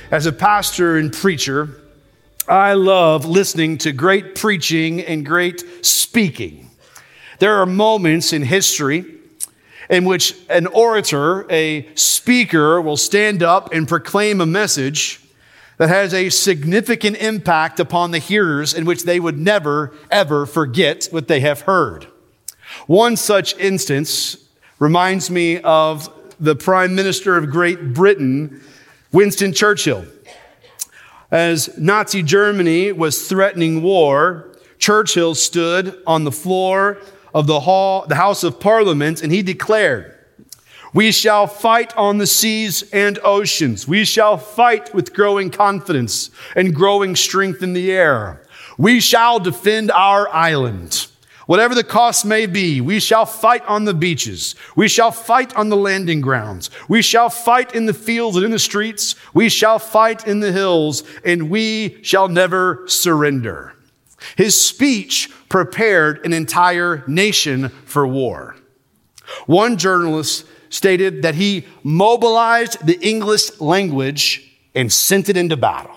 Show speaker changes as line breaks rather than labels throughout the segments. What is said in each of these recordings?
As a pastor and preacher, I love listening to great preaching and great speaking. There are moments in history in which an orator, a speaker, will stand up and proclaim a message that has a significant impact upon the hearers in which they would never, ever forget what they have heard. One such instance reminds me of the Prime Minister of Great Britain, Winston Churchill. As Nazi Germany was threatening war, Churchill stood on the floor of the House of Parliament, and he declared, "We shall fight on the seas and oceans. We shall fight with growing confidence and growing strength in the air. We shall defend our island. Whatever the cost may be, we shall fight on the beaches. We shall fight on the landing grounds. We shall fight in the fields and in the streets. We shall fight in the hills, and we shall never surrender." His speech prepared an entire nation for war. One journalist stated that he mobilized the English language and sent it into battle.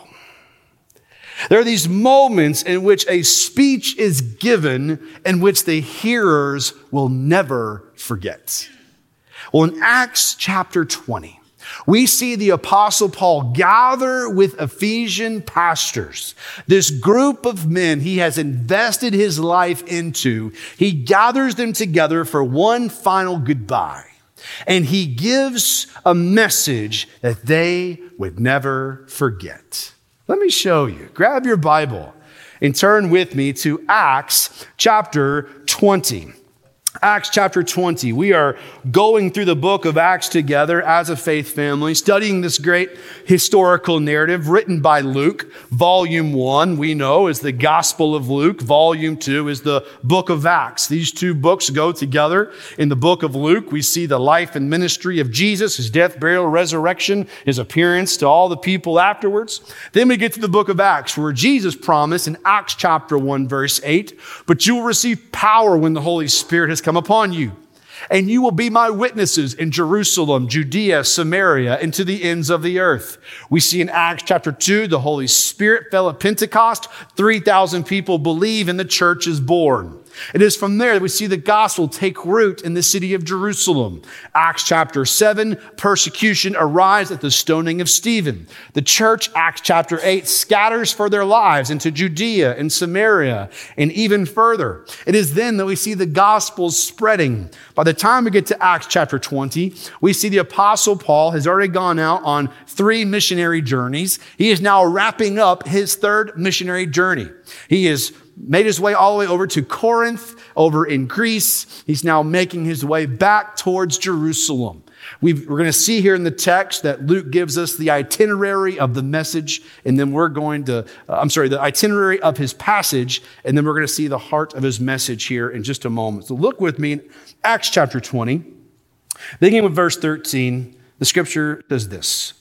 There are these moments in which a speech is given in which the hearers will never forget. Well, in Acts chapter 20, we see the Apostle Paul gather with Ephesian pastors, this group of men he has invested his life into. He gathers them together for one final goodbye, and he gives a message that they would never forget. Let me show you. Grab your Bible and turn with me to Acts chapter 20. Acts chapter 20. We are going through the book of Acts together as a faith family, studying this great historical narrative written by Luke. Volume 1, we know, is the Gospel of Luke. Volume 2 is the book of Acts. These two books go together. In the book of Luke, we see the life and ministry of Jesus, his death, burial, resurrection, his appearance to all the people afterwards. Then we get to the book of Acts, where Jesus promised in Acts chapter 1, verse 8, "But you will receive power when the Holy Spirit has come upon you, and you will be my witnesses in Jerusalem, Judea, Samaria, and to the ends of the earth." We see in Acts chapter 2, the Holy Spirit fell at Pentecost. 3,000 people believe, and the church is born. It is from there that we see the gospel take root in the city of Jerusalem. Acts chapter 7, persecution arrives at the stoning of Stephen. The church, Acts chapter 8, scatters for their lives into Judea and Samaria and even further. It is then that we see the gospel spreading. By the time we get to Acts chapter 20, we see the Apostle Paul has already gone out on 3 missionary journeys. He is now wrapping up his 3rd missionary journey. He is made his way all the way over to Corinth, over in Greece. He's now making his way back towards Jerusalem. We're going to see here in the text that Luke gives us the itinerary of the message, and then the itinerary of his passage, and then we're going to see the heart of his message here in just a moment. So look with me in Acts chapter 20, beginning with verse 13. The scripture does this.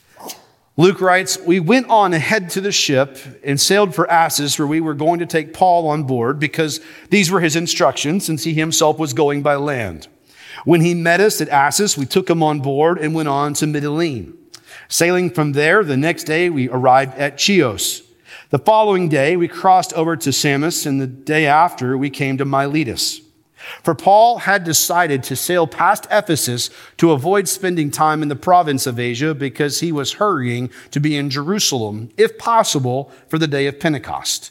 Luke writes, "We went on ahead to the ship and sailed for Assos, where we were going to take Paul on board, because these were his instructions, since he himself was going by land. When he met us at Assos, we took him on board and went on to Mytilene. Sailing from there, the next day we arrived at Chios. The following day we crossed over to Samos, and the day after we came to Miletus. For Paul had decided to sail past Ephesus to avoid spending time in the province of Asia, because he was hurrying to be in Jerusalem, if possible, for the day of Pentecost.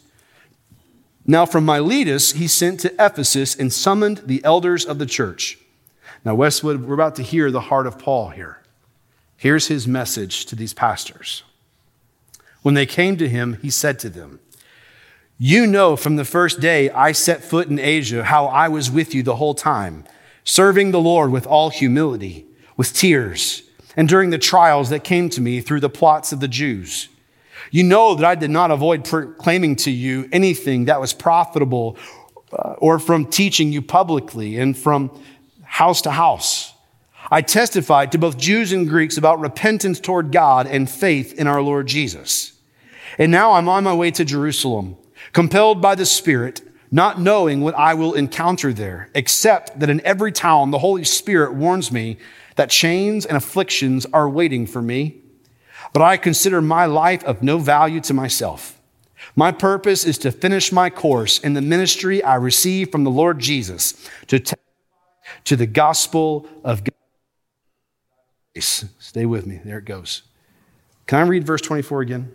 Now from Miletus he sent to Ephesus and summoned the elders of the church." Now Westwood, we're about to hear the heart of Paul here. Here's his message to these pastors. When they came to him, he said to them, "You know from the first day I set foot in Asia how I was with you the whole time, serving the Lord with all humility, with tears, and during the trials that came to me through the plots of the Jews. You know that I did not avoid proclaiming to you anything that was profitable, or from teaching you publicly and from house to house. I testified to both Jews and Greeks about repentance toward God and faith in our Lord Jesus. And now I'm on my way to Jerusalem, compelled by the Spirit, not knowing what I will encounter there, except that in every town the Holy Spirit warns me that chains and afflictions are waiting for me. But I consider my life of no value to myself. My purpose is to finish my course in the ministry I received from the Lord Jesus, to testify to the gospel of God. Stay with me. There it goes. Can I read verse 24 again?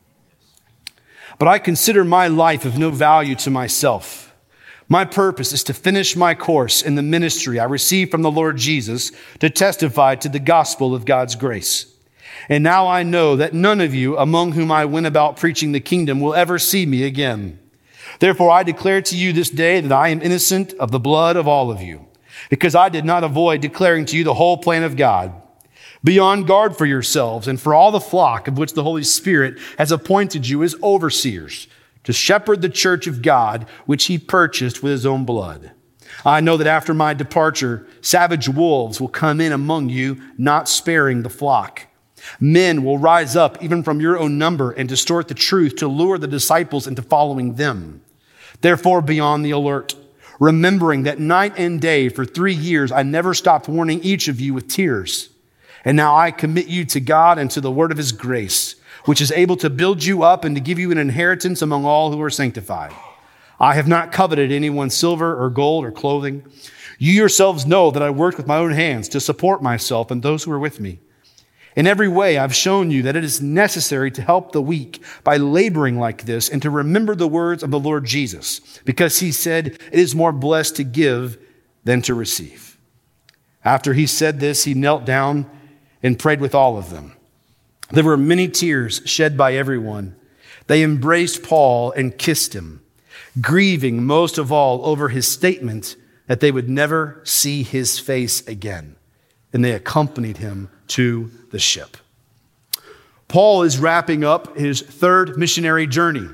But I consider my life of no value to myself. My purpose is to finish my course in the ministry I received from the Lord Jesus, to testify to the gospel of God's grace. And now I know that none of you among whom I went about preaching the kingdom will ever see me again. Therefore, I declare to you this day that I am innocent of the blood of all of you, because I did not avoid declaring to you the whole plan of God. Be on guard for yourselves and for all the flock of which the Holy Spirit has appointed you as overseers, to shepherd the church of God, which he purchased with his own blood. I know that after my departure, savage wolves will come in among you, not sparing the flock. Men will rise up even from your own number and distort the truth to lure the disciples into following them. Therefore, be on the alert, remembering that night and day for 3 years I never stopped warning each of you with tears. And now I commit you to God and to the word of his grace, which is able to build you up and to give you an inheritance among all who are sanctified. I have not coveted anyone's silver or gold or clothing. You yourselves know that I worked with my own hands to support myself and those who are with me. In every way, I've shown you that it is necessary to help the weak by laboring like this and to remember the words of the Lord Jesus, because he said, it is more blessed to give than to receive. After he said this, he knelt down and prayed with all of them. There were many tears shed by everyone. They embraced Paul and kissed him, grieving most of all over his statement that they would never see his face again. And they accompanied him to the ship. Paul is wrapping up his third missionary journey.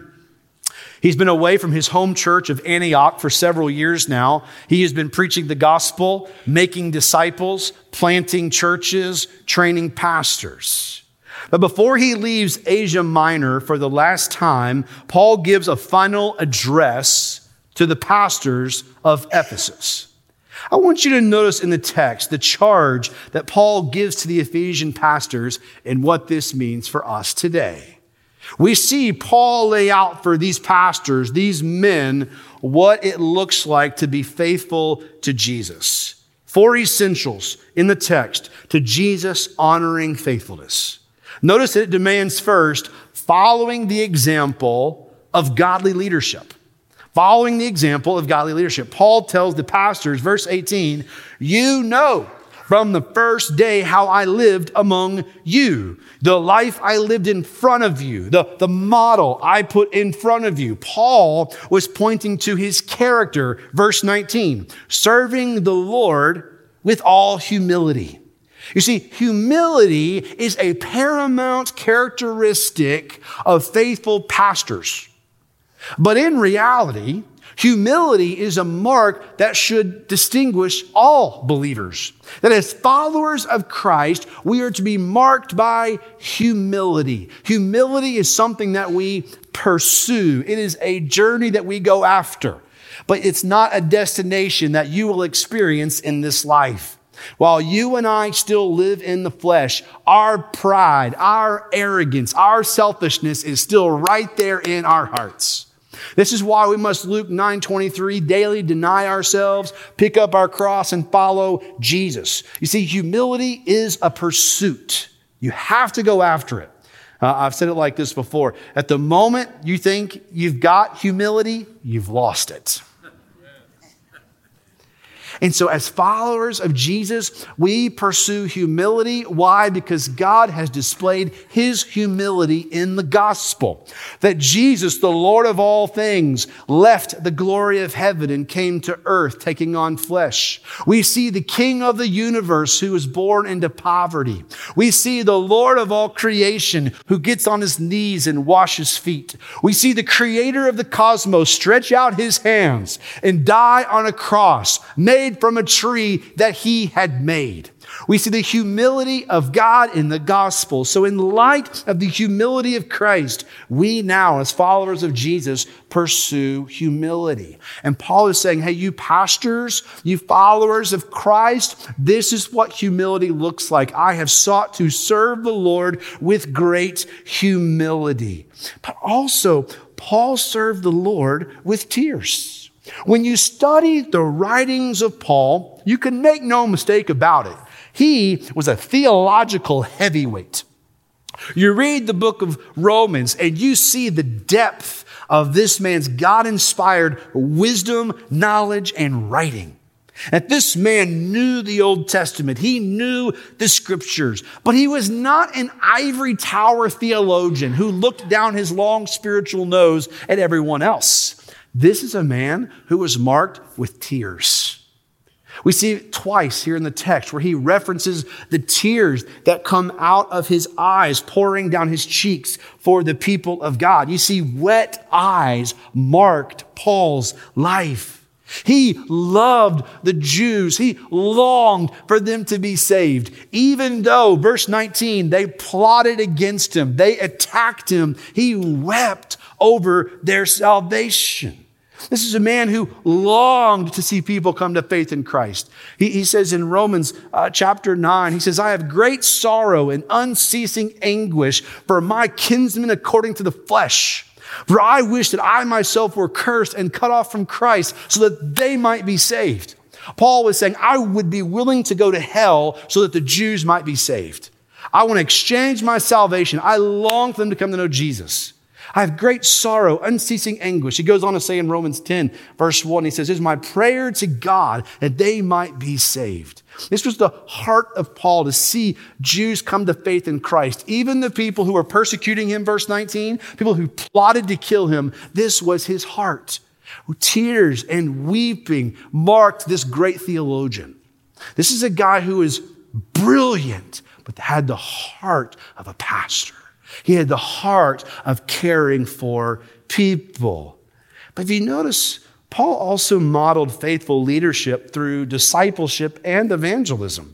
He's been away from his home church of Antioch for several years now. He has been preaching the gospel, making disciples, planting churches, training pastors. But before he leaves Asia Minor for the last time, Paul gives a final address to the pastors of Ephesus. I want you to notice in the text the charge that Paul gives to the Ephesian pastors and what this means for us today. We see Paul lay out for these pastors, these men, what it looks like to be faithful to Jesus. 4 essentials in the text to Jesus honoring faithfulness. Notice that it demands first following the example of godly leadership. Following the example of godly leadership. Paul tells the pastors, verse 18, you know from the first day how I lived among you, the life I lived in front of you, the model I put in front of you. Paul was pointing to his character, verse 19, serving the Lord with all humility. You see, humility is a paramount characteristic of faithful pastors. But in reality, humility is a mark that should distinguish all believers. That as followers of Christ, we are to be marked by humility. Humility is something that we pursue. It is a journey that we go after. But it's not a destination that you will experience in this life. While you and I still live in the flesh, our pride, our arrogance, our selfishness is still right there in our hearts. This is why we must, Luke 9:23, daily deny ourselves, pick up our cross, and follow Jesus. You see, humility is a pursuit. You have to go after it. I've said it like this before. At the moment you think you've got humility, you've lost it. And so as followers of Jesus, we pursue humility. Why? Because God has displayed his humility in the gospel. That Jesus, the Lord of all things, left the glory of heaven and came to earth, taking on flesh. We see the King of the universe who was born into poverty. We see the Lord of all creation who gets on his knees and washes feet. We see the creator of the cosmos stretch out his hands and die on a cross, made shade from a tree that he had made. We see the humility of God in the gospel. So in light of the humility of Christ, we now, as followers of Jesus, pursue humility. And Paul is saying, hey, you pastors, you followers of Christ, this is what humility looks like. I have sought to serve the Lord with great humility. But also, Paul served the Lord with tears. When you study the writings of Paul, you can make no mistake about it. He was a theological heavyweight. You read the book of Romans and you see the depth of this man's God-inspired wisdom, knowledge, and writing. That this man knew the Old Testament. He knew the scriptures, but he was not an ivory tower theologian who looked down his long spiritual nose at everyone else. This is a man who was marked with tears. We see it twice here in the text where he references the tears that come out of his eyes, pouring down his cheeks for the people of God. You see, wet eyes marked Paul's life. He loved the Jews. He longed for them to be saved. Even though, verse 19, they plotted against him, they attacked him, he wept over their salvation. This is a man who longed to see people come to faith in Christ. He says in Romans chapter 9, he says, I have great sorrow and unceasing anguish for my kinsmen according to the flesh. For I wish that I myself were cursed and cut off from Christ so that they might be saved. Paul was saying, I would be willing to go to hell so that the Jews might be saved. I want to exchange my salvation. I long for them to come to know Jesus. I have great sorrow, unceasing anguish. He goes on to say in Romans 10, verse 1, he says, it is my prayer to God that they might be saved. This was the heart of Paul, to see Jews come to faith in Christ. Even the people who were persecuting him, verse 19, people who plotted to kill him, this was his heart. Tears and weeping marked this great theologian. This is a guy who is brilliant, but had the heart of a pastor. He had the heart of caring for people. But if you notice, Paul also modeled faithful leadership through discipleship and evangelism.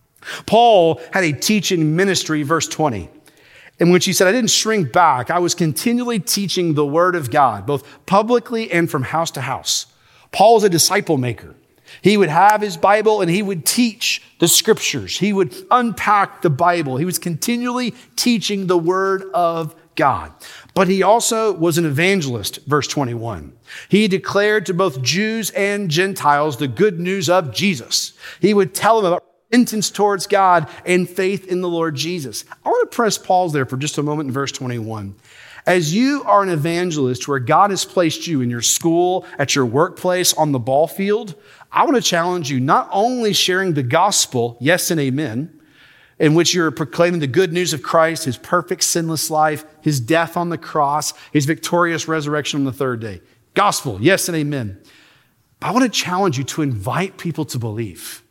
Paul had a teaching ministry, verse 20, in which he said, I didn't shrink back. I was continually teaching the word of God, both publicly and from house to house. Paul was a disciple maker. He would have his Bible and he would teach the scriptures. He would unpack the Bible. He was continually teaching the word of God. But he also was an evangelist, verse 21. He declared to both Jews and Gentiles the good news of Jesus. He would tell them about repentance towards God and faith in the Lord Jesus. I want to press pause there for just a moment in verse 21. As you are an evangelist where God has placed you in your school, at your workplace, on the ball field, I want to challenge you not only sharing the gospel, yes and amen, in which you're proclaiming the good news of Christ, his perfect sinless life, his death on the cross, his victorious resurrection on the third day. Gospel, yes and amen. But I want to challenge you to invite people to believe.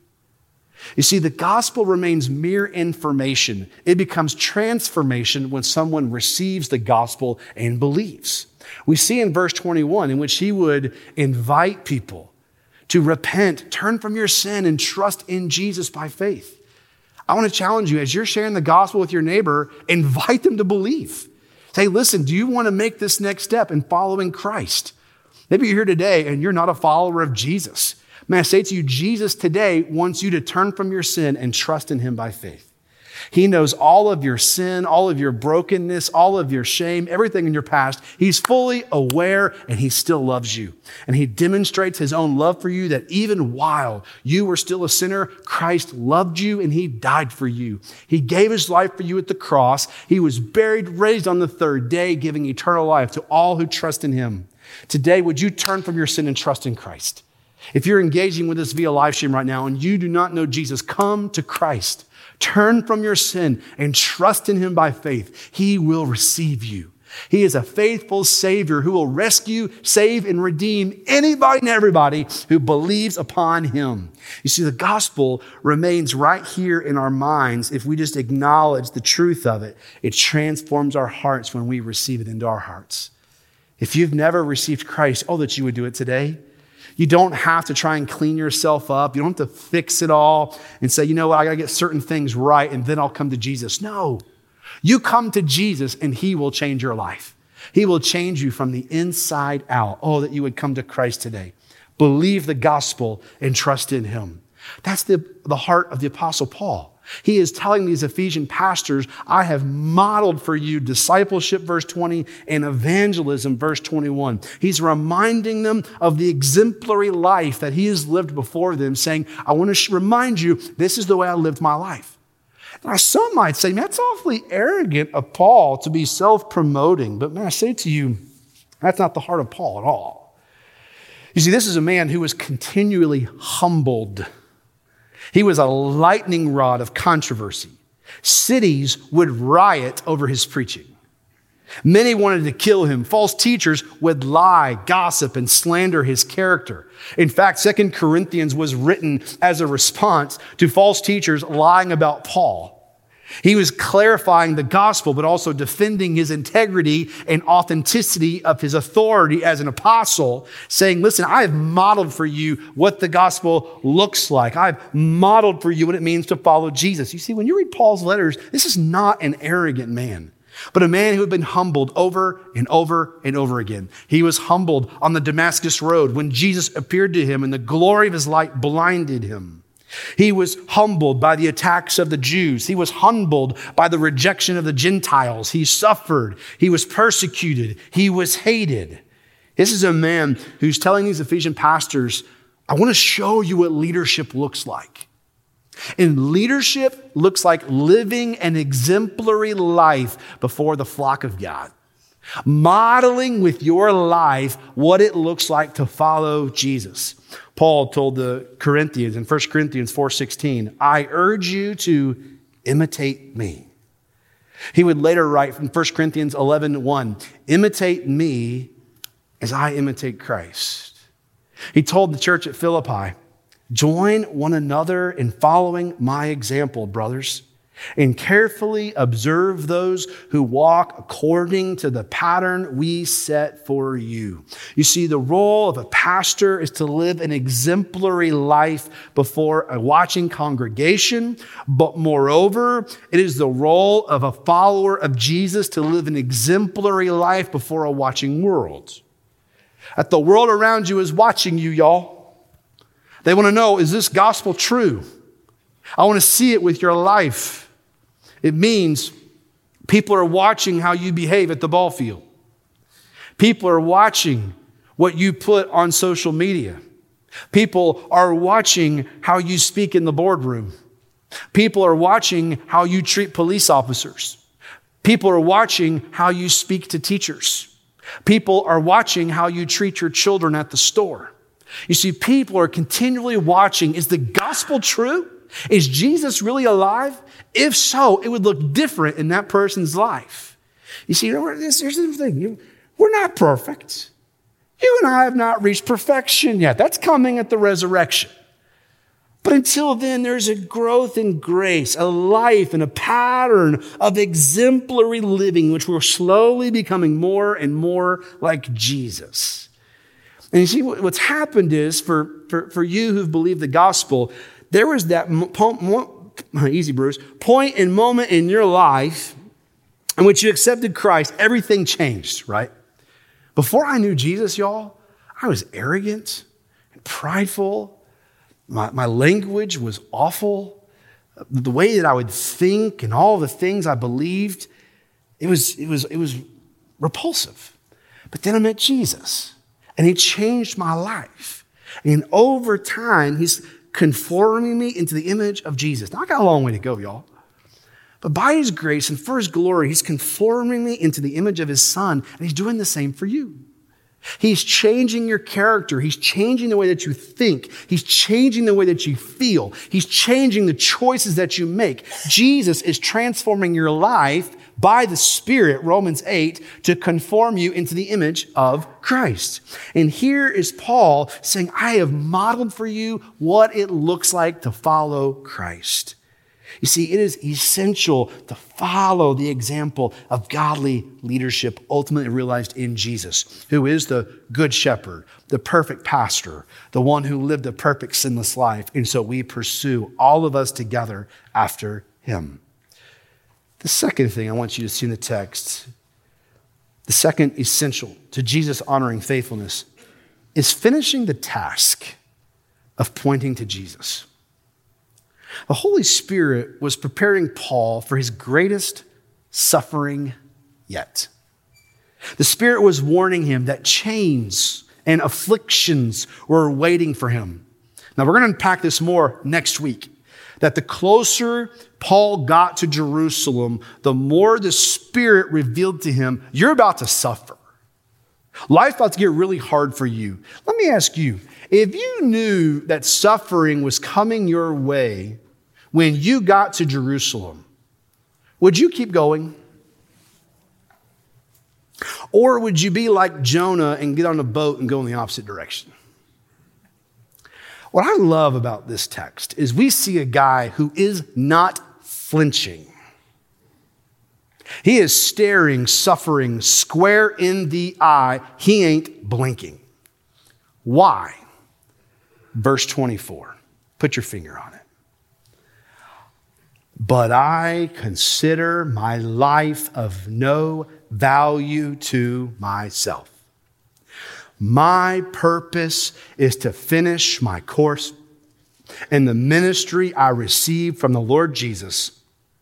You see, the gospel remains mere information. It becomes transformation when someone receives the gospel and believes. We see in verse 21 in which he would invite people to repent, turn from your sin, and trust in Jesus by faith. I want to challenge you, as you're sharing the gospel with your neighbor, invite them to believe. Say, listen, do you want to make this next step in following Christ? Maybe you're here today and you're not a follower of Jesus. May I say to you, Jesus today wants you to turn from your sin and trust in him by faith. He knows all of your sin, all of your brokenness, all of your shame, everything in your past. He's fully aware and he still loves you. And he demonstrates his own love for you, that even while you were still a sinner, Christ loved you and he died for you. He gave his life for you at the cross. He was buried, raised on the third day, giving eternal life to all who trust in him. Today, would you turn from your sin and trust in Christ? If you're engaging with us via live stream right now and you do not know Jesus, come to Christ. Turn from your sin and trust in him by faith. He will receive you. He is a faithful Savior who will rescue, save, and redeem anybody and everybody who believes upon him. You see, the gospel remains right here in our minds if we just acknowledge the truth of it. It transforms our hearts when we receive it into our hearts. If you've never received Christ, that you would do it today. You don't have to try and clean yourself up. You don't have to fix it all and say, you know what, I got to get certain things right and then I'll come to Jesus. No, you come to Jesus and he will change your life. He will change you from the inside out. Oh, that you would come to Christ today. Believe the gospel and trust in him. That's the heart of the Apostle Paul. He is telling these Ephesian pastors, I have modeled for you discipleship, verse 20, and evangelism, verse 21. He's reminding them of the exemplary life that he has lived before them, saying, I want to remind you, this is the way I lived my life. Now, some might say, man, that's awfully arrogant of Paul to be self-promoting. But man, I say to you, that's not the heart of Paul at all. You see, this is a man who was continually humbled. He was a lightning rod of controversy. Cities would riot over his preaching. Many wanted to kill him. False teachers would lie, gossip, and slander his character. In fact, 2 Corinthians was written as a response to false teachers lying about Paul. He was clarifying the gospel, but also defending his integrity and authenticity of his authority as an apostle, saying, listen, I have modeled for you what the gospel looks like. I've modeled for you what it means to follow Jesus. You see, when you read Paul's letters, this is not an arrogant man, but a man who had been humbled over and over and over again. He was humbled on the Damascus road when Jesus appeared to him and the glory of his light blinded him. He was humbled by the attacks of the Jews. He was humbled by the rejection of the Gentiles. He suffered. He was persecuted. He was hated. This is a man who's telling these Ephesian pastors, I want to show you what leadership looks like. And leadership looks like living an exemplary life before the flock of God. Modeling with your life what it looks like to follow Jesus. Paul told the Corinthians in 1 Corinthians 4:16, I urge you to imitate me. He would later write from 1 Corinthians 11:1, imitate me as I imitate Christ. He told the church at Philippi, join one another in following my example, brothers, and carefully observe those who walk according to the pattern we set for you. You see, the role of a pastor is to live an exemplary life before a watching congregation, but moreover, it is the role of a follower of Jesus to live an exemplary life before a watching world. That the world around you is watching you, y'all. They want to know, is this gospel true? I want to see it with your life. It means people are watching how you behave at the ball field. People are watching what you put on social media. People are watching how you speak in the boardroom. People are watching how you treat police officers. People are watching how you speak to teachers. People are watching how you treat your children at the store. You see, people are continually watching, is the gospel true? Is Jesus really alive? If so, it would look different in that person's life. You see, here's the thing. We're not perfect. You and I have not reached perfection yet. That's coming at the resurrection. But until then, there's a growth in grace, a life and a pattern of exemplary living, which we're slowly becoming more and more like Jesus. And you see, what's happened is for you who've believed the gospel, there was that point and moment in your life in which you accepted Christ. Everything changed, right? Before I knew Jesus, y'all, I was arrogant and prideful. My language was awful. The way that I would think and all the things I believed, it was repulsive. But then I met Jesus, and he changed my life. And over time, he's conforming me into the image of Jesus. Now, I got a long way to go, y'all. But by his grace and for his glory, he's conforming me into the image of his son, and he's doing the same for you. He's changing your character. He's changing the way that you think. He's changing the way that you feel. He's changing the choices that you make. Jesus is transforming your life by the Spirit, Romans 8, to conform you into the image of Christ. And here is Paul saying, I have modeled for you what it looks like to follow Christ. You see, it is essential to follow the example of godly leadership ultimately realized in Jesus, who is the good shepherd, the perfect pastor, the one who lived a perfect sinless life. And so we pursue all of us together after him. The second thing I want you to see in the text, the second essential to Jesus honoring faithfulness, is finishing the task of pointing to Jesus. The Holy Spirit was preparing Paul for his greatest suffering yet. The Spirit was warning him that chains and afflictions were waiting for him. Now, we're going to unpack this more next week, that the closer Paul got to Jerusalem, the more the Spirit revealed to him, you're about to suffer. Life's about to get really hard for you. Let me ask you, if you knew that suffering was coming your way when you got to Jerusalem, would you keep going? Or would you be like Jonah and get on a boat and go in the opposite direction? What I love about this text is we see a guy who is not flinching. He is staring suffering square in the eye. He ain't blinking. Why? Verse 24. Put your finger on it. But I consider my life of no value to myself. My purpose is to finish my course in the ministry I received from the Lord Jesus.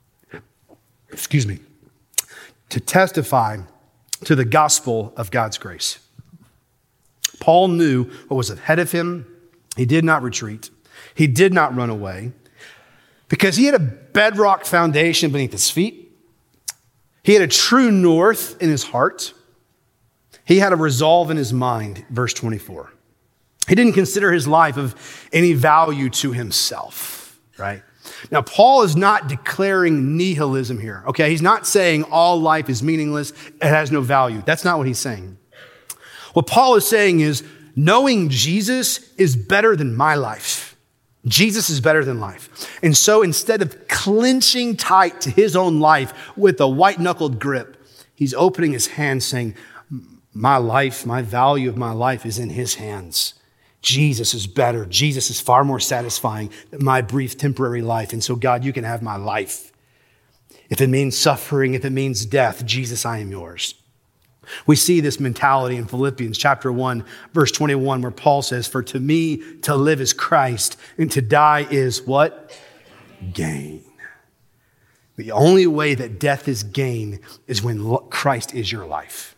To testify to the gospel of God's grace. Paul knew what was ahead of him. He did not retreat. He did not run away because he had a bedrock foundation beneath his feet. He had a true north in his heart. He had a resolve in his mind, verse 24. He didn't consider his life of any value to himself, right? Now, Paul is not declaring nihilism here, okay? He's not saying all life is meaningless, it has no value. That's not what he's saying. What Paul is saying is, knowing Jesus is better than my life. Jesus is better than life. And so instead of clenching tight to his own life with a white-knuckled grip, he's opening his hands saying, my life, my value of my life is in his hands. Jesus is better. Jesus is far more satisfying than my brief temporary life. And so God, you can have my life. If it means suffering, if it means death, Jesus, I am yours. We see this mentality in Philippians chapter 1, verse 21, where Paul says, for to me to live is Christ and to die is what? Gain. The only way that death is gain is when Christ is your life.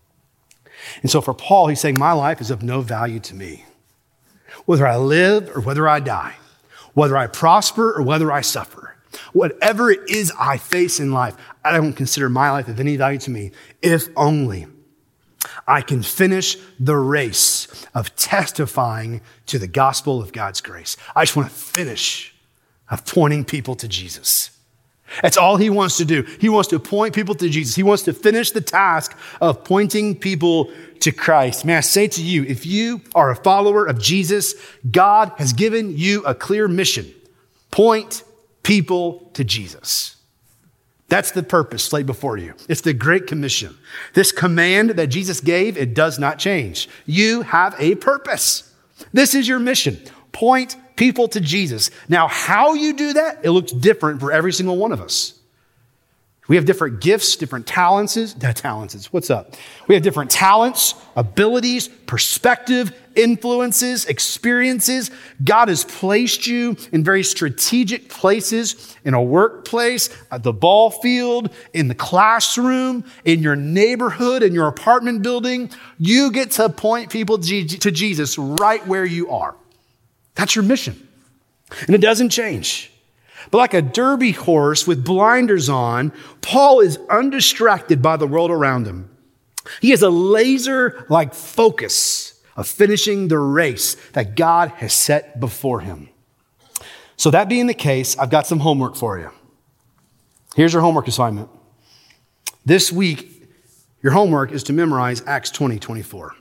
And so for Paul, he's saying, my life is of no value to me. Whether I live or whether I die, whether I prosper or whether I suffer, whatever it is I face in life, I don't consider my life of any value to me, if only I can finish the race of testifying to the gospel of God's grace. I just want to finish of pointing people to Jesus. That's all he wants to do. He wants to point people to Jesus. He wants to finish the task of pointing people to Christ. May I say to you, if you are a follower of Jesus, God has given you a clear mission. Point people to Jesus. That's the purpose laid before you. It's the Great Commission. This command that Jesus gave, it does not change. You have a purpose. This is your mission. Point people to Jesus. Now, how you do that, it looks different for every single one of us. We have different gifts, different talents. What's up? We have different talents, abilities, perspective, influences, experiences. God has placed you in very strategic places, in a workplace, at the ball field, in the classroom, in your neighborhood, in your apartment building. You get to point people to Jesus right where you are. That's your mission. And it doesn't change. But like a derby horse with blinders on, Paul is undistracted by the world around him. He has a laser-like focus of finishing the race that God has set before him. So that being the case, I've got some homework for you. Here's your homework assignment. This week, your homework is to memorize Acts 20:24.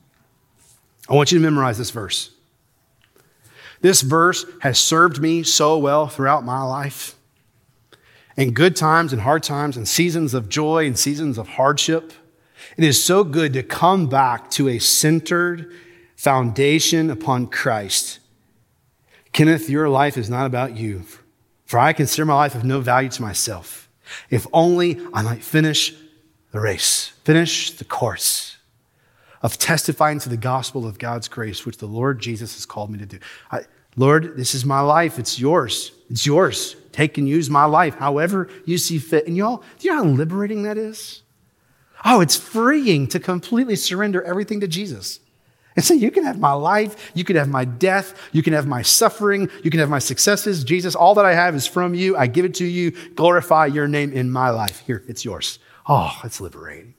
I want you to memorize this verse. This verse has served me so well throughout my life. in good times and hard times, and seasons of joy and seasons of hardship. It is so good to come back to a centered foundation upon Christ. Kenneth, your life is not about you, for I consider my life of no value to myself, if only I might finish the race, finish the course of testifying to the gospel of God's grace, which the Lord Jesus has called me to do. Lord, this is my life. It's yours. It's yours. Take and use my life however you see fit. And y'all, do you know how liberating that is? Oh, it's freeing to completely surrender everything to Jesus. And say, you can have my life, you can have my death, you can have my suffering, you can have my successes. Jesus, all that I have is from you. I give it to you. Glorify your name in my life. Here, it's yours. Oh, it's liberating.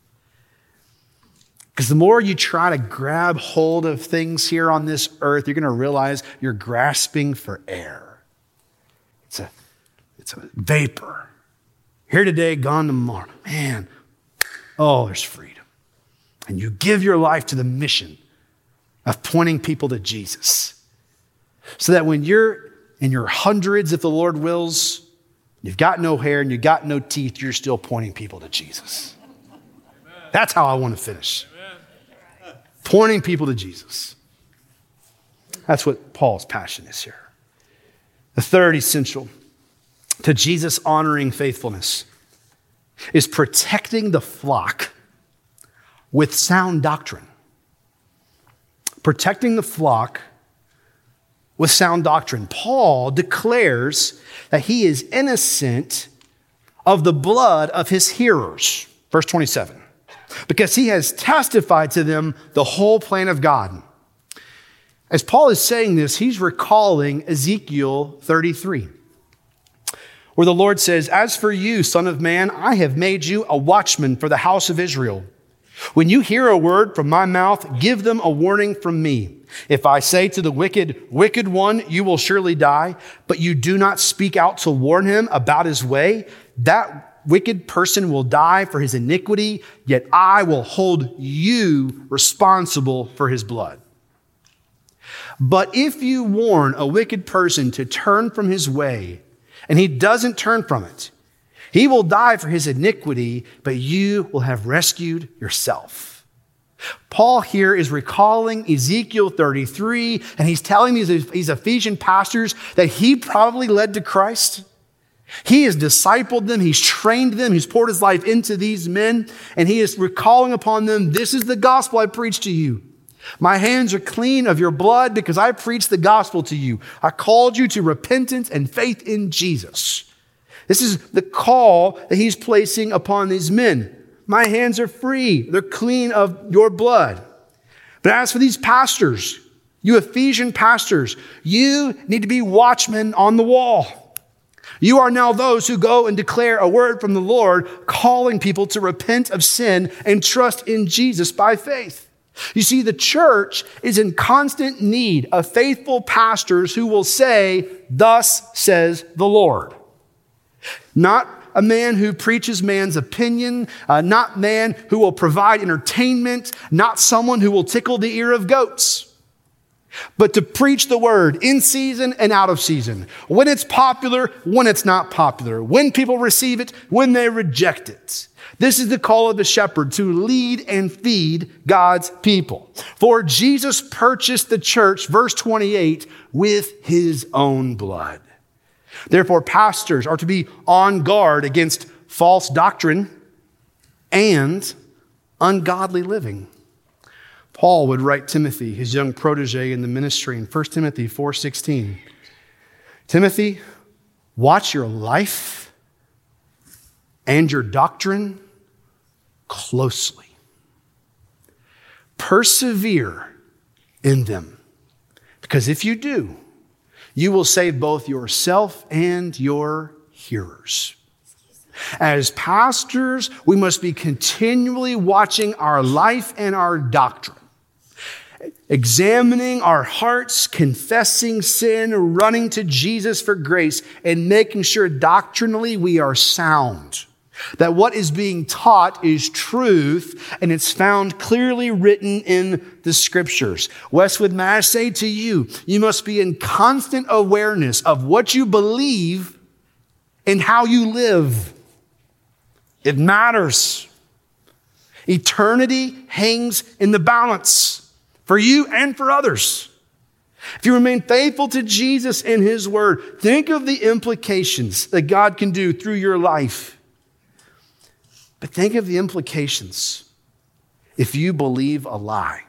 Because the more you try to grab hold of things here on this earth, you're going to realize you're grasping for air. It's a vapor. Here today, gone tomorrow. Man, oh, there's freedom. And you give your life to the mission of pointing people to Jesus. So that when you're in your hundreds, if the Lord wills, you've got no hair and you've got no teeth, you're still pointing people to Jesus. Amen. That's how I want to finish. Amen. Pointing people to Jesus. That's what Paul's passion is here. The third essential to Jesus honoring faithfulness is protecting the flock with sound doctrine. Protecting the flock with sound doctrine. Paul declares that he is innocent of the blood of his hearers. Verse 27. Because he has testified to them the whole plan of God. As Paul is saying this, he's recalling Ezekiel 33, where the Lord says, "As for you, son of man, I have made you a watchman for the house of Israel. When you hear a word from my mouth, give them a warning from me. If I say to the wicked one, you will surely die, but you do not speak out to warn him about his way, that wicked person will die for his iniquity, yet I will hold you responsible for his blood. But if you warn a wicked person to turn from his way, and he doesn't turn from it, he will die for his iniquity, but you will have rescued yourself." Paul here is recalling Ezekiel 33, and he's telling these Ephesian pastors that he probably led to Christ. He has discipled them, he's trained them, he's poured his life into these men, and he is recalling upon them, this is the gospel I preach to you. My hands are clean of your blood because I preached the gospel to you. I called you to repentance and faith in Jesus. This is the call that he's placing upon these men. My hands are free. They're clean of your blood. But as for these pastors, you Ephesian pastors, you need to be watchmen on the wall. You are now those who go and declare a word from the Lord, calling people to repent of sin and trust in Jesus by faith. You see, the church is in constant need of faithful pastors who will say, "Thus says the Lord." Not a man who preaches man's opinion, not man who will provide entertainment, not someone who will tickle the ear of goats, but to preach the word in season and out of season, when it's popular, when it's not popular, when people receive it, when they reject it. This is the call of the shepherd, to lead and feed God's people. For Jesus purchased the church, verse 28, with his own blood. Therefore, pastors are to be on guard against false doctrine and ungodly living. Paul would write Timothy, his young protege in the ministry, in 1 Timothy 4:16. Timothy, watch your life and your doctrine closely. Persevere in them, because if you do, you will save both yourself and your hearers. As pastors, we must be continually watching our life and our doctrine, examining our hearts, confessing sin, running to Jesus for grace, and making sure doctrinally we are sound. That what is being taught is truth, and it's found clearly written in the scriptures. Westwood, may I say to you, you must be in constant awareness of what you believe in how you live. It matters. Eternity hangs in the balance for you and for others. If you remain faithful to Jesus and his word, think of the implications that God can do through your life. But think of the implications if you believe a lie.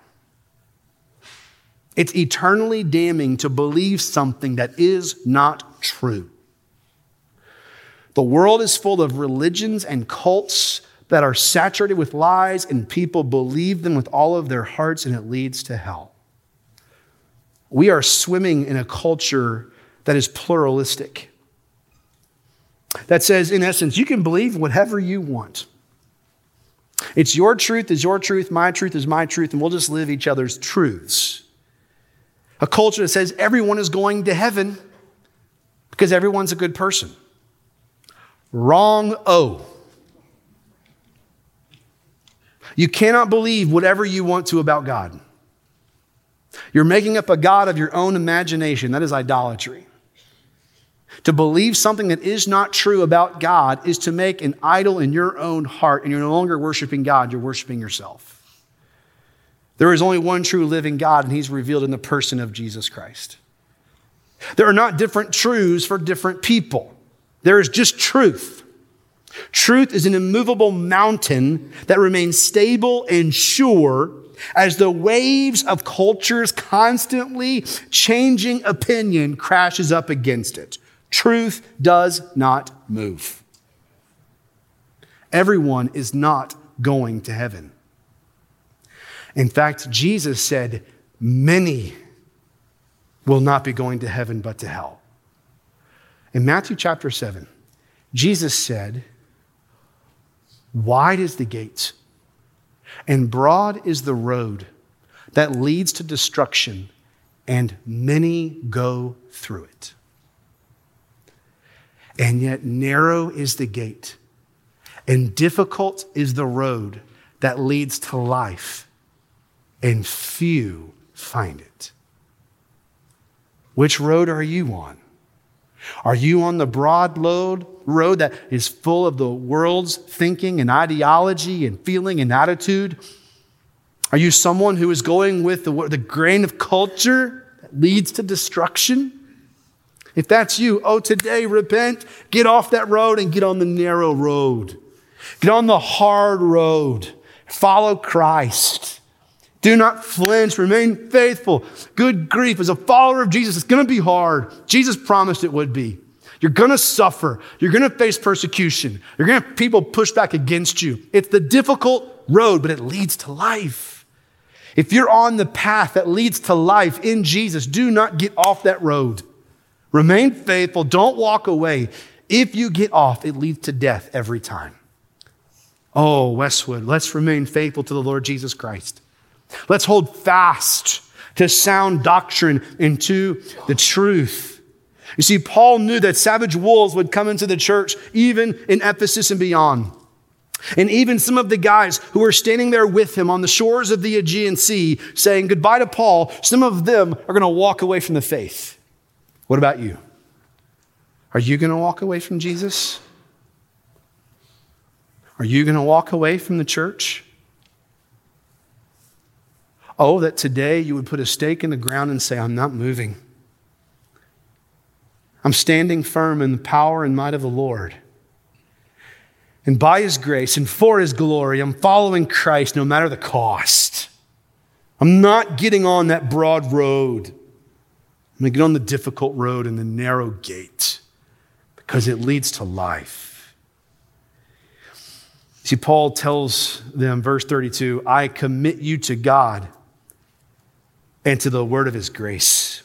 It's eternally damning to believe something that is not true. The world is full of religions and cults that are saturated with lies, and people believe them with all of their hearts, and it leads to hell. We are swimming in a culture that is pluralistic. That says, in essence, you can believe whatever you want. It's your truth is your truth, my truth is my truth, and we'll just live each other's truths. A culture that says everyone is going to heaven because everyone's a good person. Wrong-o. You cannot believe whatever you want to about God. You're making up a God of your own imagination. That is idolatry. To believe something that is not true about God is to make an idol in your own heart, and you're no longer worshiping God, you're worshiping yourself. There is only one true living God, and he's revealed in the person of Jesus Christ. There are not different truths for different people. There is just truth. Truth is an immovable mountain that remains stable and sure as the waves of culture's constantly changing opinion crashes up against it. Truth does not move. Everyone is not going to heaven. In fact, Jesus said, many will not be going to heaven but to hell. In Matthew chapter 7, Jesus said, wide is the gate, and broad is the road that leads to destruction, and many go through it. And yet narrow is the gate, and difficult is the road that leads to life, and few find it. Which road are you on? Are you on the broad road that is full of the world's thinking and ideology and feeling and attitude? Are you someone who is going with the grain of culture that leads to destruction? If that's you, today repent, get off that road and get on the narrow road. Get on the hard road. Follow Christ. Do not flinch. Remain faithful. Good grief. As a follower of Jesus, it's going to be hard. Jesus promised it would be. You're going to suffer. You're going to face persecution. You're going to have people push back against you. It's the difficult road, but it leads to life. If you're on the path that leads to life in Jesus, do not get off that road. Remain faithful. Don't walk away. If you get off, it leads to death every time. Oh, Westwood, let's remain faithful to the Lord Jesus Christ. Let's hold fast to sound doctrine and to the truth. You see, Paul knew that savage wolves would come into the church, even in Ephesus and beyond. And even some of the guys who were standing there with him on the shores of the Aegean Sea saying goodbye to Paul, some of them are going to walk away from the faith. What about you? Are you going to walk away from Jesus? Are you going to walk away from the church? Oh, that today you would put a stake in the ground and say, I'm not moving. I'm standing firm in the power and might of the Lord. And by his grace and for his glory, I'm following Christ no matter the cost. I'm not getting on that broad road. I'm going to get on the difficult road and the narrow gate because it leads to life. See, Paul tells them, verse 32, I commit you to God and to the word of his grace.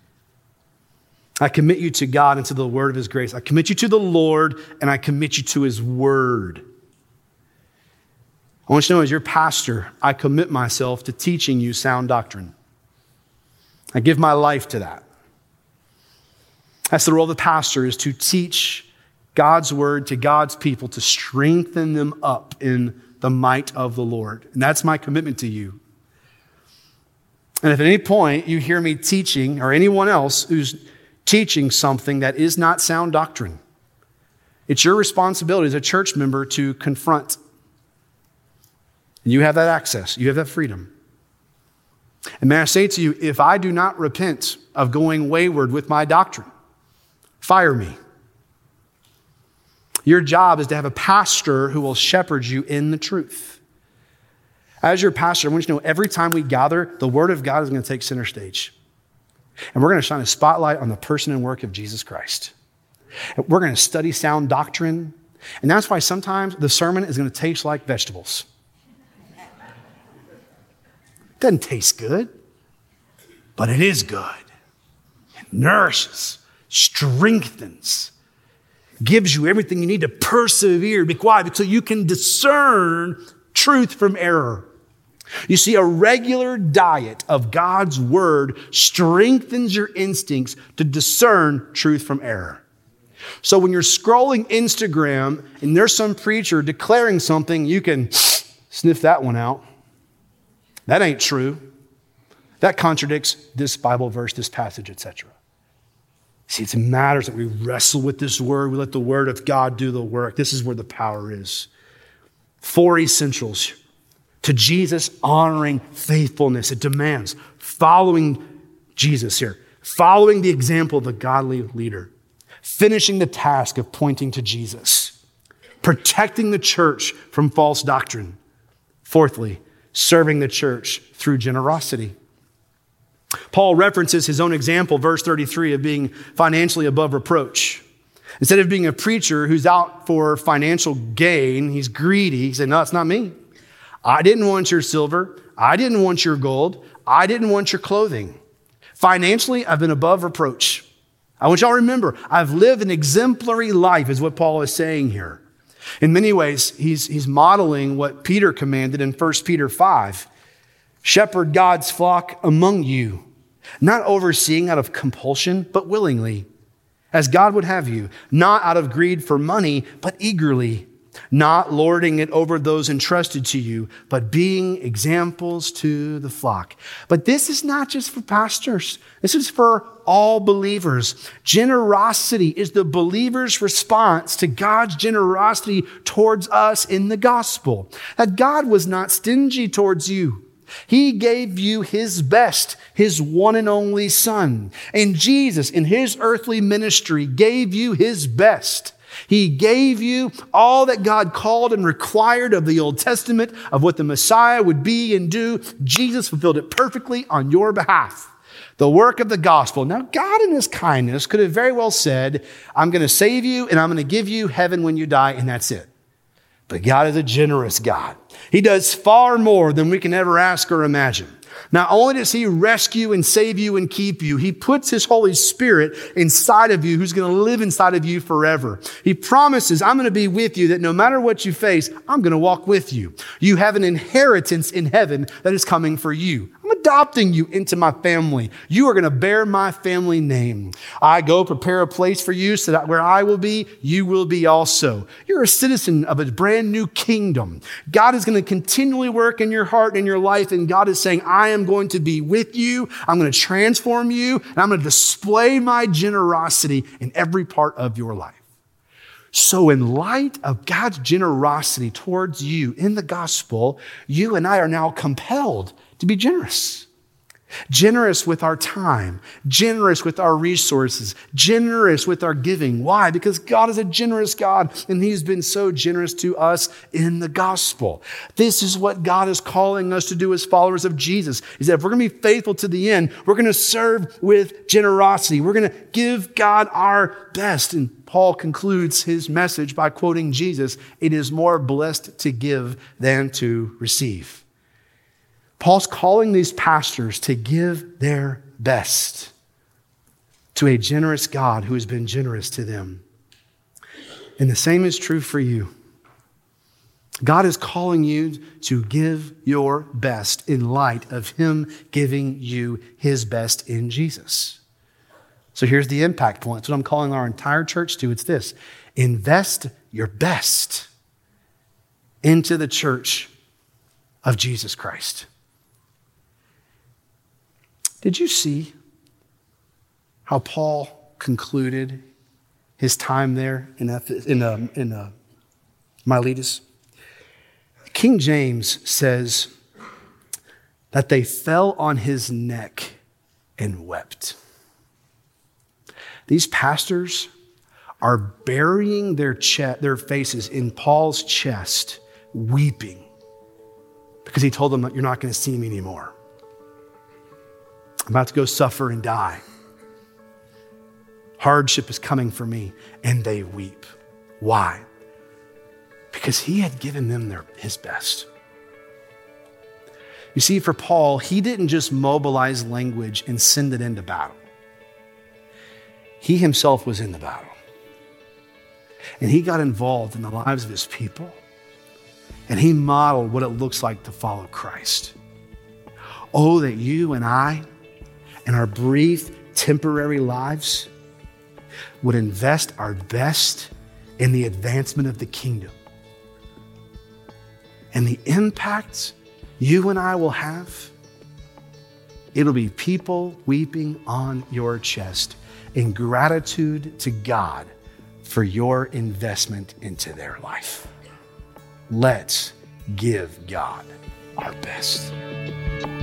I commit you to God and to the word of his grace. I commit you to the Lord, and I commit you to his word. I want you to know, as your pastor, I commit myself to teaching you sound doctrine. I give my life to that. That's the role of the pastor, is to teach God's word to God's people, to strengthen them up in the might of the Lord. And that's my commitment to you. And if at any point you hear me teaching, or anyone else who's teaching something that is not sound doctrine, It's your responsibility as a church member to confront. And you have that access. You have that freedom. And may I say to you, if I do not repent of going wayward with my doctrine, fire me. Your job is to have a pastor who will shepherd you in the truth. As your pastor, I want you to know every time we gather, the Word of God is going to take center stage. And we're going to shine a spotlight on the person and work of Jesus Christ. We're going to study sound doctrine. And that's why sometimes the sermon is going to taste like vegetables. It doesn't taste good, but it is good. It nourishes, strengthens, gives you everything you need to persevere. Why? So you can discern truth from error. You see, a regular diet of God's word strengthens your instincts to discern truth from error. So when you're scrolling Instagram and there's some preacher declaring something, you can sniff that one out. That ain't true. That contradicts this Bible verse, this passage, etc. See, it matters that we wrestle with this word. We let the word of God do the work. This is where the power is. 4 essentials to Jesus honoring faithfulness. It demands following Jesus here, following the example of a godly leader, finishing the task of pointing to Jesus, protecting the church from false doctrine. Fourthly, serving the church through generosity. Paul references his own example, verse 33, of being financially above reproach. Instead of being a preacher who's out for financial gain, he's greedy. He said, no, it's not me. I didn't want your silver. I didn't want your gold. I didn't want your clothing. Financially, I've been above reproach. I want y'all to remember, I've lived an exemplary life, is what Paul is saying here. In many ways, he's modeling what Peter commanded in 1 Peter 5. Shepherd God's flock among you, not overseeing out of compulsion, but willingly, as God would have you, not out of greed for money, but eagerly, not lording it over those entrusted to you, but being examples to the flock. But this is not just for pastors. This is for all believers. Generosity is the believer's response to God's generosity towards us in the gospel. That God was not stingy towards you. He gave you his best, his one and only Son. And Jesus, in his earthly ministry, gave you his best. He gave you all that God called and required of the Old Testament, of what the Messiah would be and do. Jesus fulfilled it perfectly on your behalf. The work of the gospel. Now, God in his kindness could have very well said, I'm going to save you and I'm going to give you heaven when you die, and that's it. But God is a generous God. He does far more than we can ever ask or imagine. Not only does he rescue and save you and keep you, he puts his Holy Spirit inside of you, who's going to live inside of you forever. He promises, I'm going to be with you, that no matter what you face, I'm going to walk with you. You have an inheritance in heaven that is coming for you. I'm adopting you into my family. You are going to bear my family name. I go prepare a place for you so that where I will be, you will be also. You're a citizen of a brand new kingdom. God is going to continually work in your heart and your life, and God is saying, I am going to be with you. I'm going to transform you, and I'm going to display my generosity in every part of your life. So in light of God's generosity towards you in the gospel, you and I are now compelled to be generous. Generous with our time, generous with our resources, generous with our giving. Why? Because God is a generous God, and he's been so generous to us in the gospel. This is what God is calling us to do as followers of Jesus, is that if we're going to be faithful to the end, we're going to serve with generosity. We're going to give God our best. And Paul concludes his message by quoting Jesus, it is more blessed to give than to receive. Paul's calling these pastors to give their best to a generous God who has been generous to them. And the same is true for you. God is calling you to give your best in light of him giving you his best in Jesus. So here's the impact point. It's what I'm calling our entire church to. It's this: invest your best into the church of Jesus Christ. Did you see how Paul concluded his time there in Miletus. King James says that they fell on his neck and wept. These pastors are burying their faces in Paul's chest, weeping, because he told them that you're not going to see me anymore. I'm about to go suffer and die. Hardship is coming for me, and they weep. Why? Because he had given them his best. You see, for Paul, he didn't just mobilize language and send it into battle. He himself was in the battle. And he got involved in the lives of his people. And he modeled what it looks like to follow Christ. Oh, that you and I, in our brief, temporary lives, would invest our best in the advancement of the kingdom. And the impact you and I will have, it'll be people weeping on your chest in gratitude to God for your investment into their life. Let's give God our best.